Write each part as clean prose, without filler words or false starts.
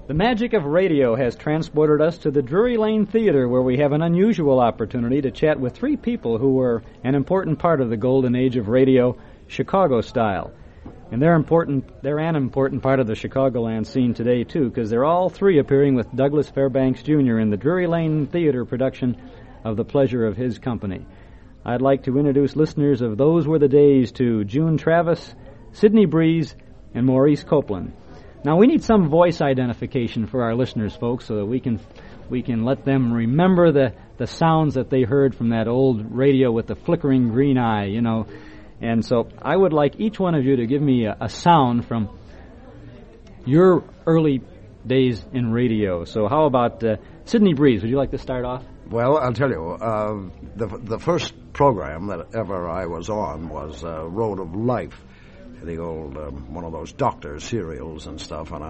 The magic of radio has transported us to the Drury Lane Theater, where we have an unusual opportunity to chat with three people who were an important part of the golden age of radio, Chicago style. And they're an important part of the Chicagoland scene today, too, because they're all three appearing with Douglas Fairbanks, Jr. in the Drury Lane Theater production of The Pleasure of His Company. I'd like to introduce listeners of Those Were the Days to June Travis, Sidney Breeze, and Maurice Copeland. Now, we need some voice identification for our listeners, folks, so that we can let them remember the sounds that they heard from that old radio with the flickering green eye, you know. And so I would like each one of you to give me a sound from your early days in radio. So how about Sidney Breeze? Would you like to start off? Well, I'll tell you, the first program that ever I was on was Road of Life, the old, one of those doctor serials and stuff, and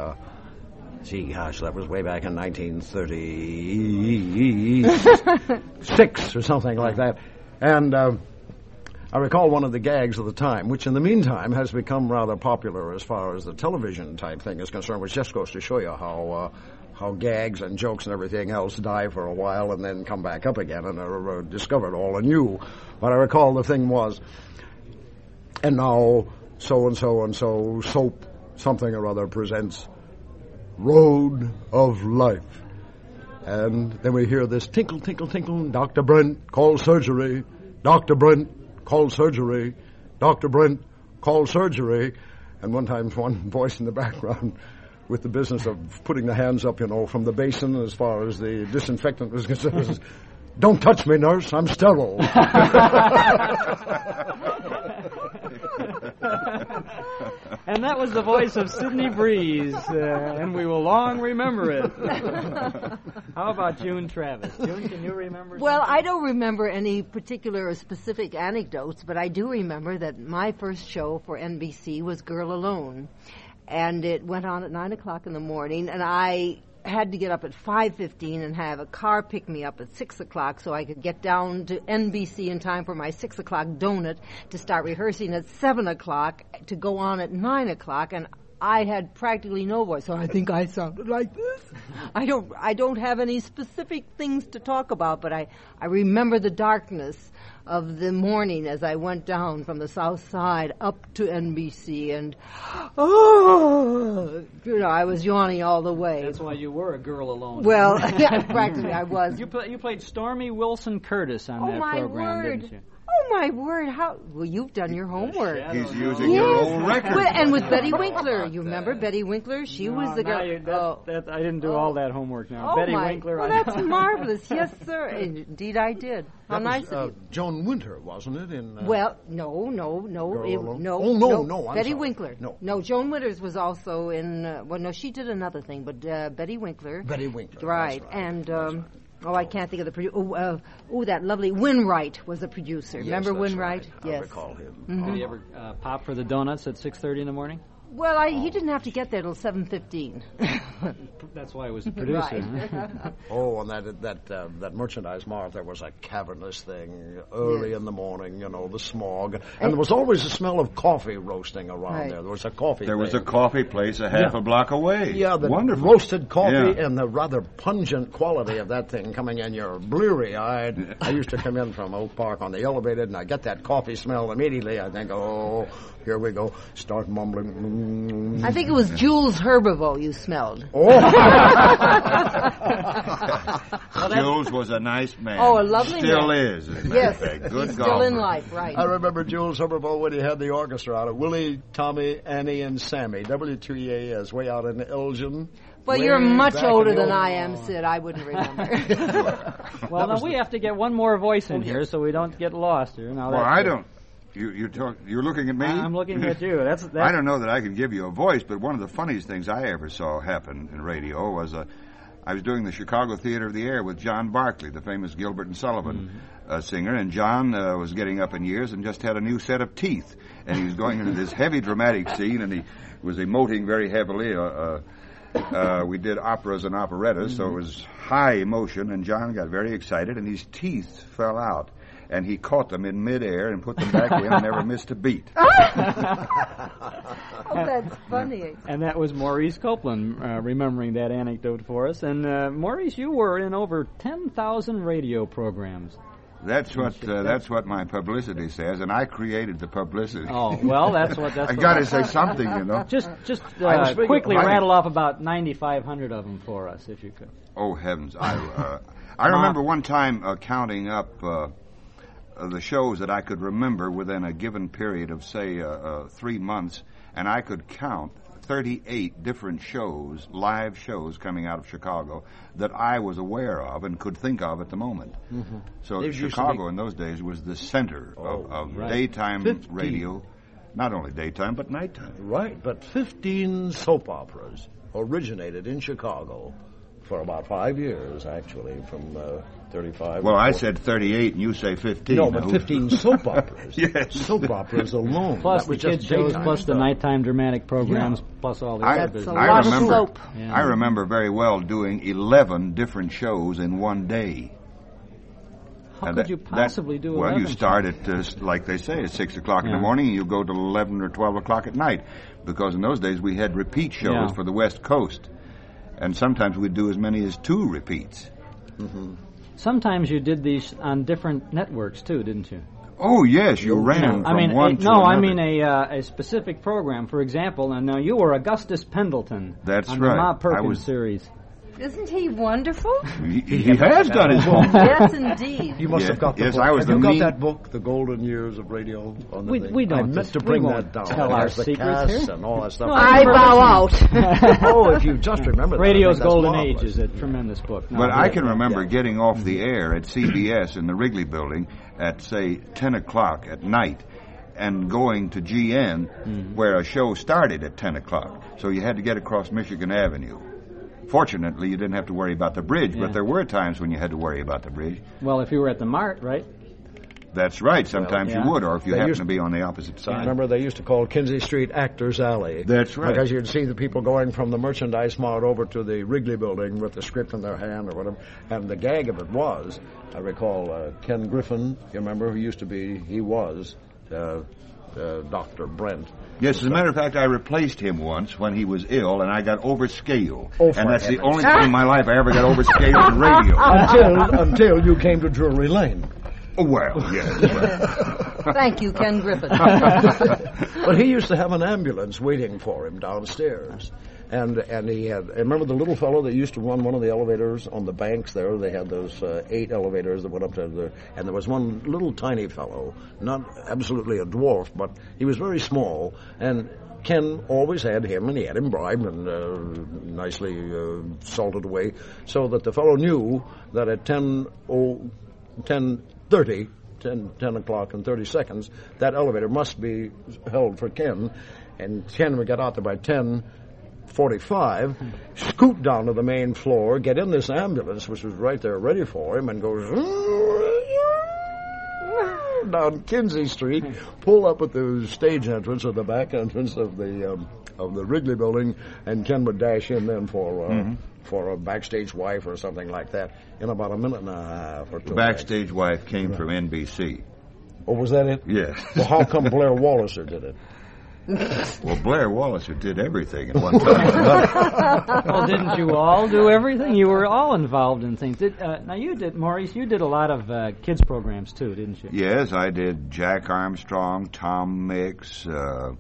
that was way back in 1936 or something like that. And I recall one of the gags of the time, which in the meantime has become rather popular as far as the television type thing is concerned, which just goes to show you how gags and jokes and everything else die for a while and then come back up again and are discovered all anew. But I recall the thing was, and now so-and-so and so soap something or other presents Road of Life. And then we hear this tinkle, tinkle, tinkle, Dr. Brent, call surgery, Dr. Brent, call surgery, Dr. Brent, call surgery. And one time one voice in the background with the business of putting the hands up, you know, from the basin as far as the disinfectant was concerned. Don't touch me, nurse. I'm sterile. And that was the voice of Sidney Breeze, and we will long remember it. How about June Travis? June, can you remember Well, something? I don't remember any particular or specific anecdotes, but I do remember that my first show for NBC was Girl Alone. And it went on at 9 o'clock in the morning, and I had to get up at 5:15 and have a car pick me up at 6 o'clock so I could get down to NBC in time for my 6 o'clock donut to start rehearsing at 7 o'clock to go on at 9 o'clock, and I had practically no voice, so I think I sounded like this. I don't have any specific things to talk about, but I remember the darkness of the morning as I went down from the south side up to NBC, and I was yawning all the way. That's why you were a girl alone. Well, yeah, practically I was. You played Stormy Wilson Curtis on that program, didn't you? Oh, my word. Well, you've done your homework. He's using your old record. Well, and with Betty Winkler. You remember Betty Winkler? She was the girl. I didn't do all that homework now. Oh, Betty Winkler. Well, that's marvelous. Yes, sir. Indeed, I did. How nice of you. Joan Winter, wasn't it? Well, no. I'm Betty sorry. Winkler. No, Joan Winters was also in. She did another thing, but Betty Winkler. Betty Winkler. Right. And. I can't think of the producer. That lovely Winwright was the producer. Yes, Remember that's Winwright? Right. Yes. I recall him. Mm-hmm. Did he ever pop for the donuts at 6:30 in the morning? Well, he didn't have to get there till 7:15. That's why I was the producer. Right. Oh, and that merchandise mart, there was a cavernous thing early in the morning, you know, the smog. And there was always a smell of coffee roasting around there. There was a coffee There was a coffee place a half a block away. Yeah, the wonderful roasted coffee and the rather pungent quality of that thing coming in. You're bleary-eyed. I used to come in from Oak Park on the elevated, and I get that coffee smell immediately. I think, oh, here we go. Start mumbling. I think it was Jules Herbivore you smelled. Oh. Jules was a nice man. Oh, a lovely Still man. is. As a matter Yes, of fact. Good he's still in golfer. life, right. I remember Jules Herbivore when he had the orchestra out of Willie, Tommy, Annie, and Sammy. W2EAS, way out in Elgin. Well, you're much older than I am, Sid. I wouldn't remember. Well, now we have to get one more voice in here so we don't get lost here. Now, Well, I don't. You're looking at me? I'm looking at you. That's I don't know that I can give you a voice, but one of the funniest things I ever saw happen in radio was I was doing the Chicago Theater of the Air with John Barclay, the famous Gilbert and Sullivan singer, and John was getting up in years and just had a new set of teeth, and he was going into this heavy dramatic scene, and he was emoting very heavily. We did operas and operettas, so it was high emotion, and John got very excited, and his teeth fell out. and he caught them in midair and put them back in and never missed a beat. Oh, that's funny. And that was Maurice Copeland remembering that anecdote for us. And Maurice, you were in over 10,000 radio programs. That's what my publicity says, and I created the publicity. Oh, well, that's I got to say something, you know. Just quickly rattle off about 9,500 of them for us, if you could. Oh, heavens. I remember one time counting up the shows that I could remember within a given period of, say, 3 months, and I could count 38 different shows, live shows coming out of Chicago that I was aware of and could think of at the moment. Mm-hmm. So Chicago in those days was the center of daytime radio, not only daytime but nighttime. Right, but 15 soap operas originated in Chicago for about 5 years, actually, from 35. Well, I said 38, and you say 15. No, but 15 soap operas. Yes. Soap operas alone. Plus the kids' shows, plus the nighttime dramatic programs, plus all the other business. Lot of soap. Yeah. I remember very well doing 11 different shows in one day. How could you possibly do 11? Well, you start at, like they say, at 6 o'clock in the morning, and you go to 11 or 12 o'clock at night. Because in those days, we had repeat shows for the West Coast. And sometimes we'd do as many as 2 repeats. Mm-hmm. Sometimes you did these on different networks, too, didn't you? Oh, yes, you ran from one to another. I mean a specific program, for example, and now you were Augustus Pendleton. That's on right. the Ma Perkins series. Isn't he wonderful? He has done his homework. Yes, indeed. You must have got the book. I was have you got that book, The Golden Years of Radio? On the we don't. I meant to bring that down. Tell our secrets here. And all that stuff. No, I bow out. Oh, if you just remember that. Radio's Golden Age is a tremendous book. But I can remember getting off the air at CBS in the Wrigley Building at, say, 10 o'clock at night and going to GN where a show started at 10 o'clock. So you had to get across Michigan Avenue. Fortunately, you didn't have to worry about the bridge, but there were times when you had to worry about the bridge. Well, if you were at the Mart, right? That's right. Sometimes you would, or if you happened to be on the opposite side. Remember, they used to call Kinsey Street Actors Alley. That's right. Because you'd see the people going from the merchandise mart over to the Wrigley Building with the script in their hand or whatever. And the gag of it was, I recall Ken Griffin, you remember, who used to be, he was Dr. Brent. Yes, as a matter of fact, I replaced him once when he was ill, and I got over scale. Oh, and that's the only time in my life I ever got over scale in radio. Until you came to Drury Lane. Oh, well, yes. Well. Thank you, Ken Griffin. But he used to have an ambulance waiting for him downstairs. And he had, I remember the little fellow that used to run one of the elevators on the banks there. They had those 8 elevators that went up to the, and there was one little tiny fellow, not absolutely a dwarf, but he was very small. And Ken always had him, and he had him bribed and nicely salted away, so that the fellow knew that at 10 o'clock and 30 seconds, that elevator must be held for Ken. And Ken would get out there by 10:45, scoot down to the main floor, get in this ambulance, which was right there ready for him, and go down Kinsey Street, pull up at the stage entrance or the back entrance of the Wrigley Building, and Ken would dash in then for a backstage wife or something like that in about a minute and a half or 2. The backstage wife came from NBC. Oh, was that it? Yes. Well, how come Blair Walliser did it? Well, Blair Walliser did everything at one time. Well, didn't you all do everything? You were all involved in things. Now, you did, Maurice, you did a lot of kids' programs, too, didn't you? Yes, I did Jack Armstrong, Tom Mix, No,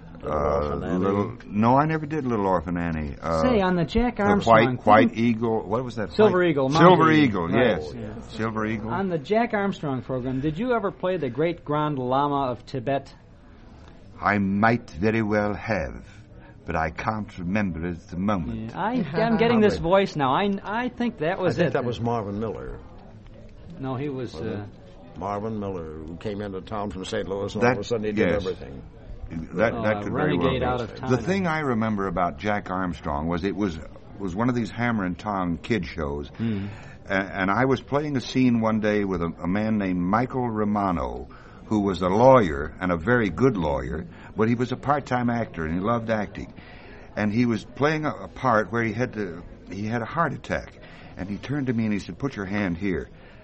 I never did Little Orphan Annie. Say, on the Jack Armstrong... The White Eagle, what was that? Silver Eagle. Silver Eagle, right. yes. Silver Eagle. On the Jack Armstrong program, did you ever play the Great Grand Lama of Tibet? I might very well have, but I can't remember at the moment. Yeah, I'm getting this voice now. I think that was I think that was Marvin Miller. No, he was... Marvin Miller, who came into town from St. Louis, and all of a sudden he did everything. That could very well be. Out of time. The thing I remember about Jack Armstrong was it was one of these hammer and tong kid shows, and I was playing a scene one day with a man named Michael Romano, who was a lawyer and a very good lawyer, but he was a part-time actor and he loved acting, and he was playing a part where he had a heart attack, and he turned to me and he said, "Put your hand here,"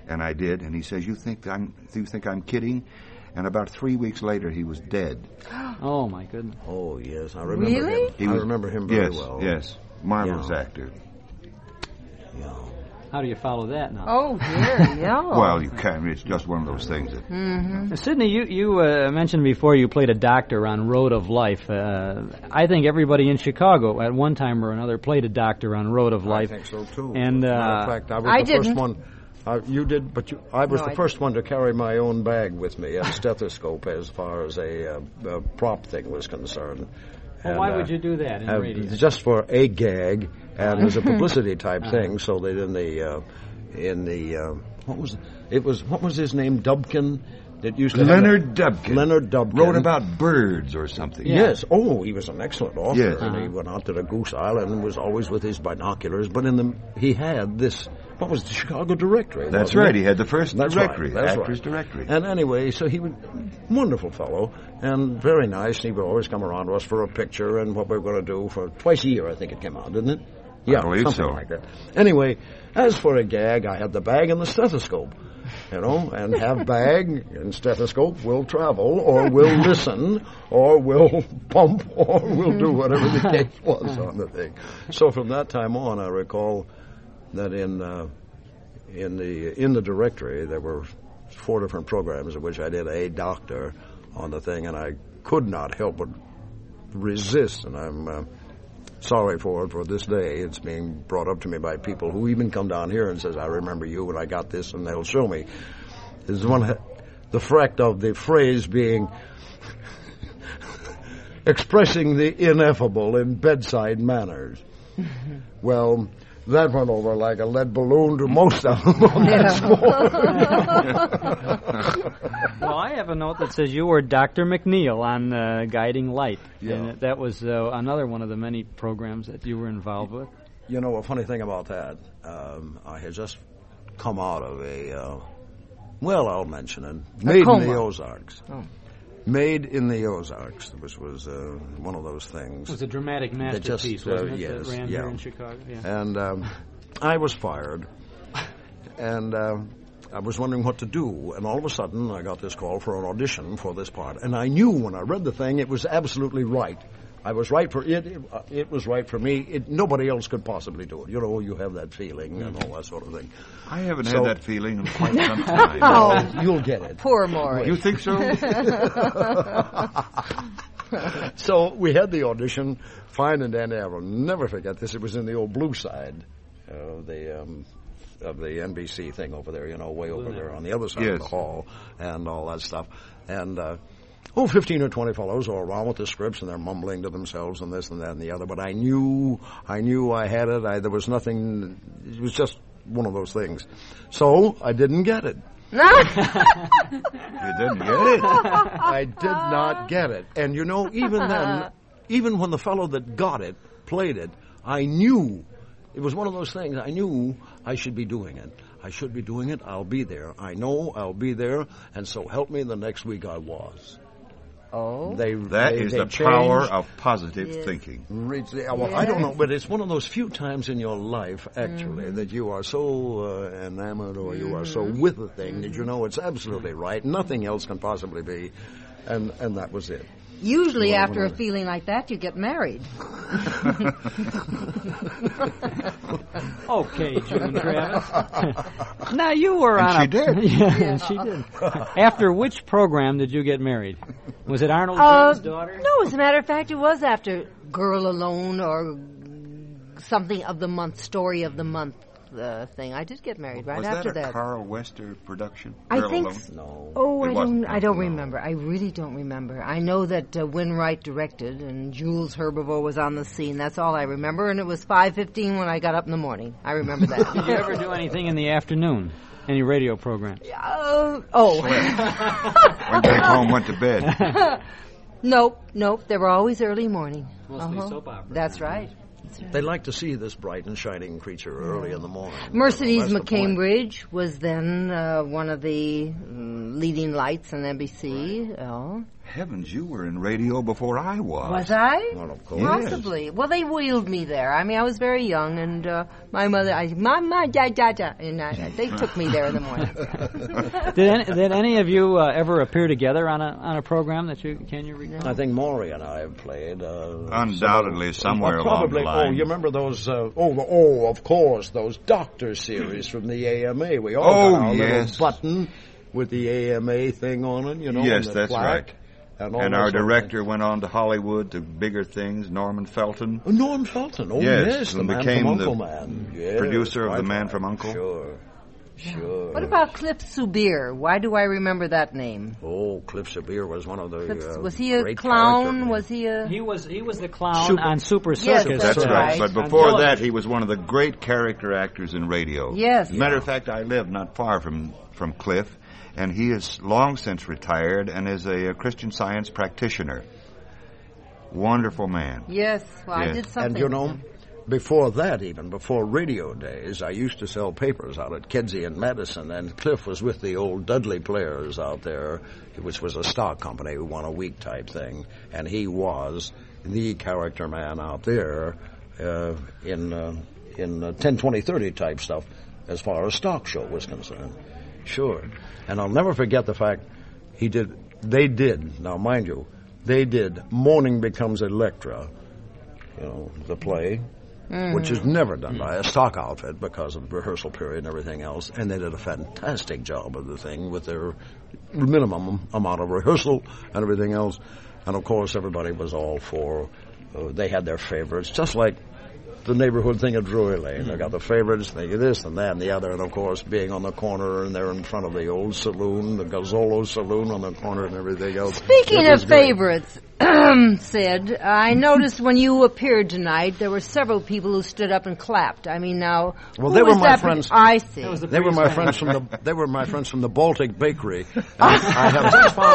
And I did, and he says, you think I'm kidding? And about 3 weeks later, he was dead. Oh, my goodness. Oh, yes, I remember Really? him. I remember him very yes, well. Yes, marvelous actor. Yeah. How do you follow that now? Oh, dear, yeah. Well, you can't. It's just one of those things that... Sidney, you mentioned before you played a doctor on Road of Life. I think everybody in Chicago at one time or another played a doctor on Road of Life. I think so, too. And, As a matter of fact, I was I the first didn't. one. You did, but I was No, the I first one to carry my own bag with me, a stethoscope, as far as a prop thing was concerned. Well, why would you do that in radio? Just for a gag and as a publicity type thing, so that in the what was his name, Dubkin? That used to Leonard Dubkin. Leonard Dubkin Wrote about birds or something. Yes. Oh, he was an excellent author. Yes. And he went out to the Goose Island and was always with his binoculars. But he had this. What was the Chicago Directory? That's wasn't right. it? He had the first That's directory, right. That's actor's right. directory. And anyway, so he was a wonderful fellow and very nice. He would always come around to us for a picture and what we were going to do for twice a year. I think it came out, didn't it? Yeah, believe something so. like that. Anyway, as for a gag, I had the bag and the stethoscope. And have bag and stethoscope will travel, or will listen, or will pump, or will do whatever the case was on the thing. So from that time on, I recall that in the directory there were 4 different programs in which I did a doctor on the thing, and I could not help but resist, and I'm sorry for it for this day. It's being brought up to me by people who even come down here and says, I remember you when I got this, and they'll show me. There's the fact of the phrase being expressing the ineffable in bedside manners. Well, that went over like a lead balloon to most of them on that score. Well, I have a note that says you were Dr. McNeil on Guiding Light. Yeah. And that was another one of the many programs that you were involved with. You know, a funny thing about that, I had just come out of I'll mention it, Made in the Ozarks. Oh. Made in the Ozarks, which was one of those things. It was a dramatic masterpiece, wasn't it? Yes, that ran yeah. here in Chicago. Yeah. And I was fired, and I was wondering what to do. And all of a sudden, I got this call for an audition for this part. And I knew when I read the thing, it was absolutely right. I was right for it. It was right for me. Nobody else could possibly do it. You know, you have that feeling and all that sort of thing. I haven't had that feeling in quite some time. Oh, You'll get it. poor Maury. You think so? So we had the audition, fine and dandy. I will never forget this. It was in the old Blue Side of the NBC thing over there, way over there on the other side of the hall and all that stuff. And 15 or 20 fellows are around with the scripts, and they're mumbling to themselves and this and that and the other. But I knew I had it. There was nothing. It was just one of those things. So I didn't get it. You didn't get it? I did not get it. And even then, even when the fellow that got it played it, I knew it was one of those things. I knew I should be doing it. I should be doing it. I'll be there. I know I'll be there. And so help me, the next week I was. Oh. That is the power of positive thinking. I don't know, but it's one of those few times in your life, actually, that you are so enamored or you are so with the thing that you know it's absolutely right. Nothing else can possibly be. And that was it. Usually after a feeling like that, you get married. Okay, June Travis. Now, you were on she did. Yeah, she did. After which program did you get married? Was it Arnold Jones' daughter? No, as a matter of fact, it was after Girl Alone or something of the month, Story of the Month thing. I did get married right after that. Was that a Carl Wester production? I Girl think Alone? No. Oh, It wasn't. I don't remember. I really don't remember. I know that Winwright directed and Jules Herbevo was on the scene. That's all I remember. And it was 5:15 when I got up in the morning. I remember that. Did you ever do anything in the afternoon? Any radio programs? Oh. Went back home, went to bed. Nope. They were always early morning. Mostly soap opera. That's right. They like to see this bright and shining creature early in the morning. Mercedes That's the point. McCambridge was then one of the leading lights on NBC. Heavens, you were in radio before I was. Was I? Well, of course. Possibly. Well, they wheeled me there. I mean, I was very young, and my mother, Mama, da, da, da, and they took me there in the morning. Did any of you ever appear together on a program that can you recall? I think Maury and I have played. Undoubtedly, somewhere along probably, the line. Oh, you remember those, of course, those Doctor series from the AMA. We all got our little button with the AMA thing on it, you know. Yes, and the that's plaque. right. And our director went on to Hollywood to bigger things, Norman Felton. Oh, Norm Felton. Oh, yes, the and Man became from Uncle the Man. Yes, producer of right, The Man right. from Uncle. Sure. What about Cliff Subir? Why do I remember that name? Oh, Cliff Subir was one of the was he a great clown? Was he a... He was the clown on Super Yes, Circus. that's right. But before that, he was one of the great character actors in radio. Yes. Matter of fact, I live not far from Cliff, and he is long since retired and is a Christian Science practitioner. Wonderful man. Yes, well, Yes. I did something. And you with know, him. before that, even before radio days, I used to sell papers out at Kedzie and Madison, and Cliff was with the old Dudley Players out there, which was a stock company, one a week type thing, and he was the character man out there in 10, 20, 30 type stuff as far as stock show was concerned. Sure. And I'll never forget the fact they did, now mind you, they did Morning Becomes Electra, you know, the play, which is never done by a stock outfit because of the rehearsal period and everything else, and they did a fantastic job of the thing with their minimum amount of rehearsal and everything else. And, of course, everybody was all for, they had their favorites, just like the neighborhood thing at Drury Lane. They got the favorites, they this and that and the other, and of course being on the corner and they're in front of the old saloon, the Gazzolo saloon on the corner and everything else. Speaking of favorites, Sid, I noticed when you appeared tonight, there were several people who stood up and clapped. I mean, now, well, who they were was my that friends. I see. They were my friends from the Baltic Bakery. I have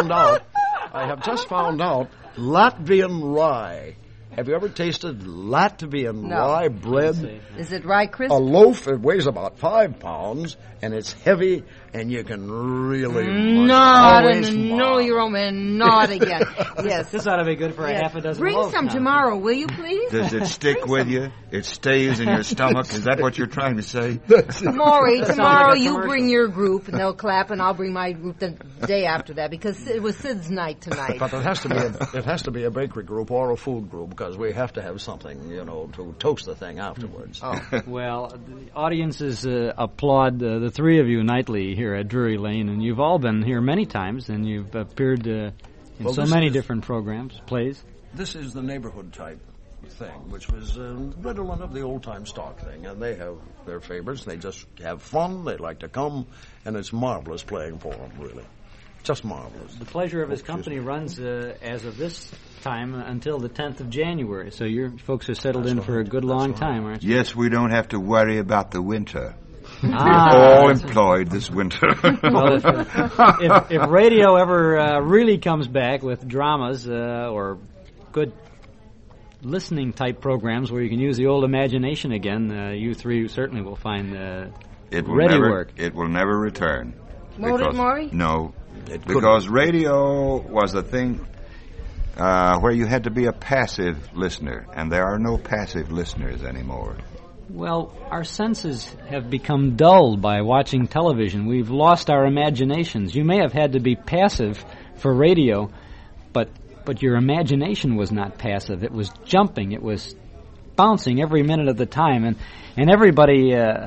just found out Latvian rye. Have you ever tasted Latvian rye bread? Is it rye crisp? A loaf, it weighs about 5 pounds, and it's heavy, and you can really Not your own man, not again. Yes. This ought to be good for a half a dozen Bring loaves some now. tomorrow, will you, please? Does it stick with you? It stays in your stomach? Is that what you're trying to say? Maury, tomorrow like a you commercial. bring your group, and they'll clap, and I'll bring my group the day after that, because it was Sid's night tonight. But it has to be a bakery group or a food group, because we have to have something, you know, to toast the thing afterwards. Well, the audiences applaud the three of you nightly here at Drury Lane, and you've all been here many times, and you've appeared in so many different programs, plays. This is the neighborhood type thing, which was redolent of the old-time stock thing, and they have their favorites. They just have fun. They like to come, and it's marvelous playing for them, really. Just marvelous. The pleasure of his company runs as of this time until the 10th of January, so your folks are settled in for a good long time, aren't you? Yes, we don't have to worry about the winter. Ah, We're all employed this winter. well, if radio ever really comes back with dramas or good listening type programs where you can use the old imagination again, you three certainly will find it will ready never, work. It will never return. Won't it, Maury? No, It because radio was a thing where you had to be a passive listener, and there are no passive listeners anymore. Well, our senses have become dulled by watching television. We've lost our imaginations. You may have had to be passive for radio, but your imagination was not passive. It was jumping. It was bouncing every minute of the time, and everybody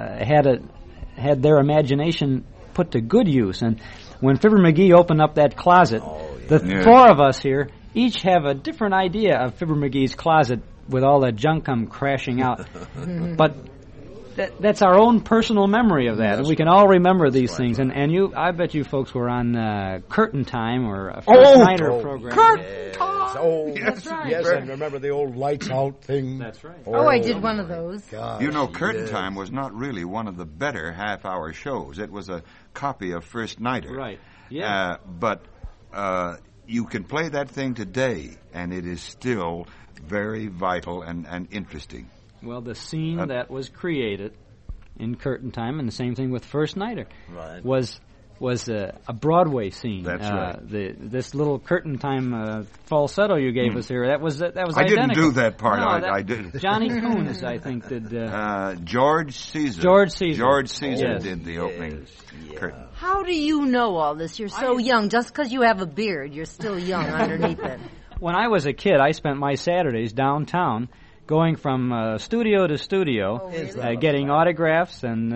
had their imagination put to good use. And when Fibber McGee opened up that closet, the four of us here each have a different idea of Fibber McGee's closet with all that junk come crashing out. But that's our own personal memory of that. And we can all remember these things. And I bet you folks were on Curtain Time or a First Nighter program. Curtain Time! Oh, That's right. Yes, and remember the old lights out thing? That's right. Oh, I did one of those. Gosh, You know, Curtain Time was not really one of the better half-hour shows. It was a copy of First Nighter. Right. Yeah. But you can play that thing today, and it is still very vital and interesting. Well, the scene that was created in Curtain Time, and the same thing with First Nighter, Right. was was a Broadway scene. That's right. This little curtain time falsetto you gave us here, that was I identical. didn't do that part. No, I did. Johnny Coons, I think, did. George Caesar. George Caesar. George Caesar Yes. did the opening curtain. How do you know all this? You're so young. Just because you have a beard, you're still young underneath it. When I was a kid, I spent my Saturdays downtown going from studio to studio, getting autographs and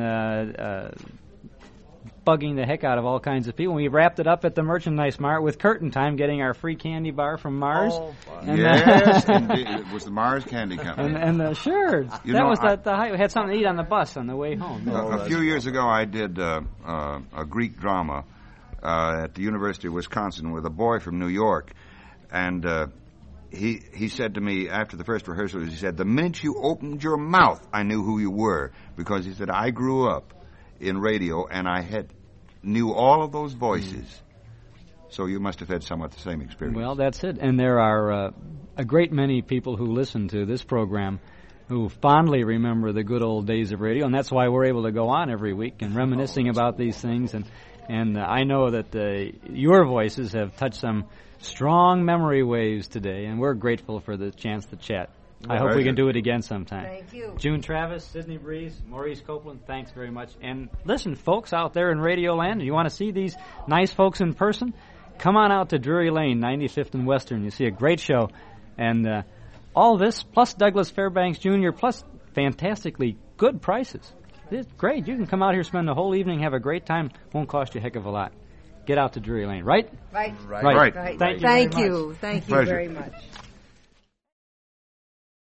bugging the heck out of all kinds of people. We wrapped it up at the Merchandise Mart with curtain time, getting our free candy bar from Mars. Oh, and, Yes, indeed. It was the Mars Candy Company. Sure, You that know, was the height. We had something to eat on the bus on the way home. A few years ago, I did a Greek drama at the University of Wisconsin with a boy from New York, and he said to me after the first rehearsal, he said, "The minute you opened your mouth, I knew who you were," because he said, "I grew up in radio, and I knew all of those voices." So you must have had somewhat the same experience. Well, that's it. And there are a great many people who listen to this program who fondly remember the good old days of radio, and that's why we're able to go on every week and reminiscing about these things. And I know that your voices have touched some strong memory waves today, and we're grateful for the chance to chat. I hope we can do it again sometime. Thank you. June Travis, Sidney Breeze, Maurice Copeland, thanks very much. And listen, folks out there in Radio Land, you want to see these nice folks in person? Come on out to Drury Lane, 95th and Western. You see a great show. And all this, plus Douglas Fairbanks Jr., plus fantastically good prices. It's great. You can come out here, spend the whole evening, have a great time. Won't cost you a heck of a lot. Get out to Drury Lane, right? Right. Right. Thank you very much. Thank you Pleasure. very much.